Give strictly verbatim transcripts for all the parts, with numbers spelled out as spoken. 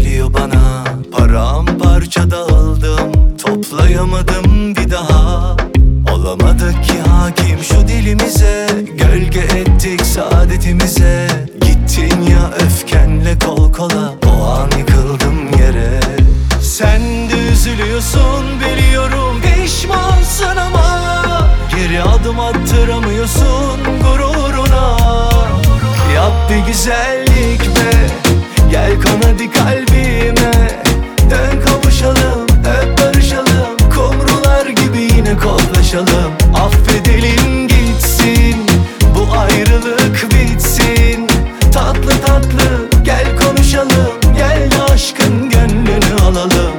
kesiliyor bana. Paramparça dağıldım, toplayamadım bir daha. Olamadık ki hakim şu dilimize, gölge ettik saadetimize. Gittin ya öfkenle kol kola, o an yıkıldım yere. Sen de üzülüyorsun biliyorum, pişmansın ama geri adım attıramıyorsun gururuna. Yap bir güzellik be, gel kon hadi kalbime. Dön kavuşalım, öp barışalım, kumrular gibi yine koklaşalım. Affedelim gitsin, bu ayrılık bitsin. Tatlı tatlı gel konuşalım, gel de aşkın gönlünü alalım.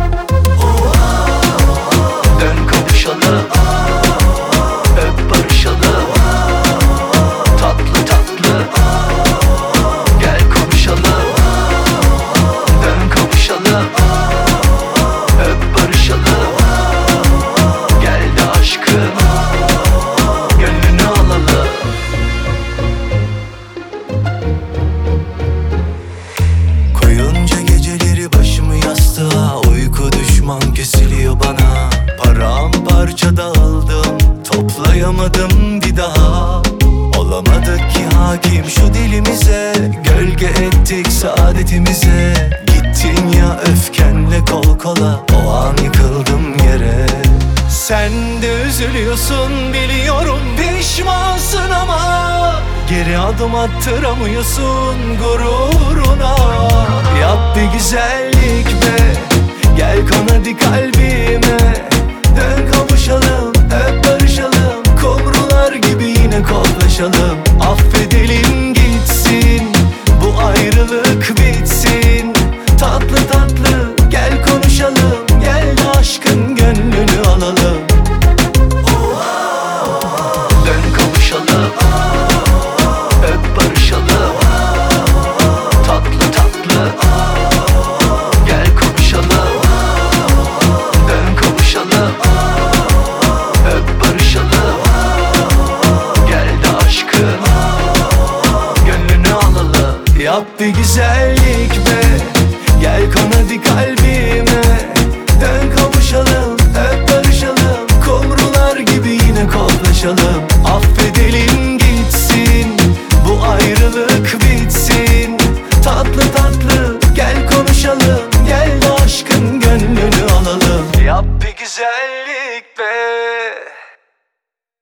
Dön kavuşalım, öp barışalım. Tatlı tatlı gel konuşalım. Dön kavuşalım, öp barışalım. Gel de aşkın gönlünü alalım. Koyunca geceleri başımı yastığa, uyku düşman kesiliyor bana. Paramparça dağıldım, toplayamadım bir daha. Olamadık ki hakim şu dilimize, gölge ettik saadetimize. Gittin ya öfkenle kol kola, o an yıkıldım yere. Sen de üzülüyorsun biliyorum, pişmansın ama geri adım attıramıyorsun gururuna. Yap bir güzel